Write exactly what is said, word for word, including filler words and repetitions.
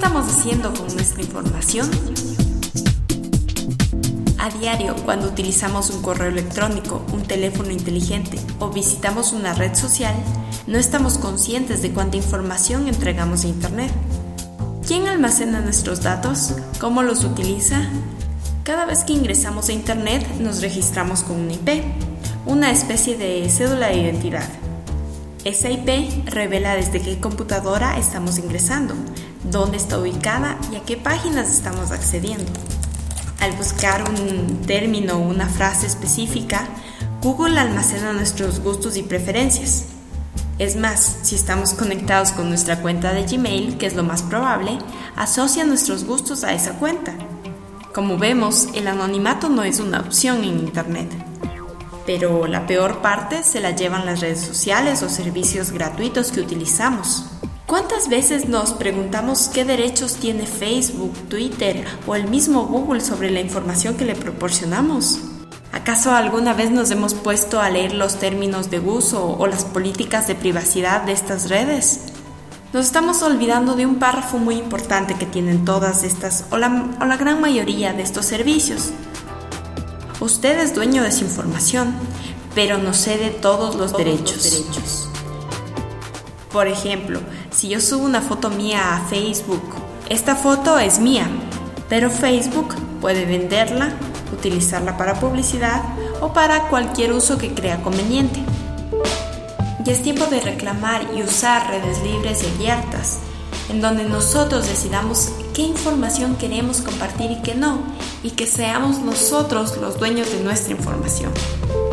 estamos haciendo con nuestra información? A diario, cuando utilizamos un correo electrónico, un teléfono inteligente o visitamos una red social, no estamos conscientes de cuánta información entregamos a Internet. ¿Quién almacena nuestros datos? ¿Cómo los utiliza? Cada vez que ingresamos a Internet nos registramos con una I P, una especie de cédula de identidad. Esa I P revela desde qué computadora estamos ingresando, dónde está ubicada y a qué páginas estamos accediendo. Al buscar un término o una frase específica, Google almacena nuestros gustos y preferencias. Es más, si estamos conectados con nuestra cuenta de Gmail, que es lo más probable, asocia nuestros gustos a esa cuenta. Como vemos, el anonimato no es una opción en Internet. Pero la peor parte se la llevan las redes sociales o servicios gratuitos que utilizamos. ¿Cuántas veces nos preguntamos qué derechos tiene Facebook, Twitter o el mismo Google sobre la información que le proporcionamos? ¿Acaso alguna vez nos hemos puesto a leer los términos de uso o las políticas de privacidad de estas redes? Nos estamos olvidando de un párrafo muy importante que tienen todas estas o la, o la gran mayoría de estos servicios. Usted es dueño de su información, pero no cede todos los todos derechos. Los derechos. Por ejemplo, si yo subo una foto mía a Facebook, esta foto es mía, pero Facebook puede venderla, utilizarla para publicidad o para cualquier uso que crea conveniente. Y es tiempo de reclamar y usar redes libres y abiertas, en donde nosotros decidamos qué información queremos compartir y qué no, y que seamos nosotros los dueños de nuestra información.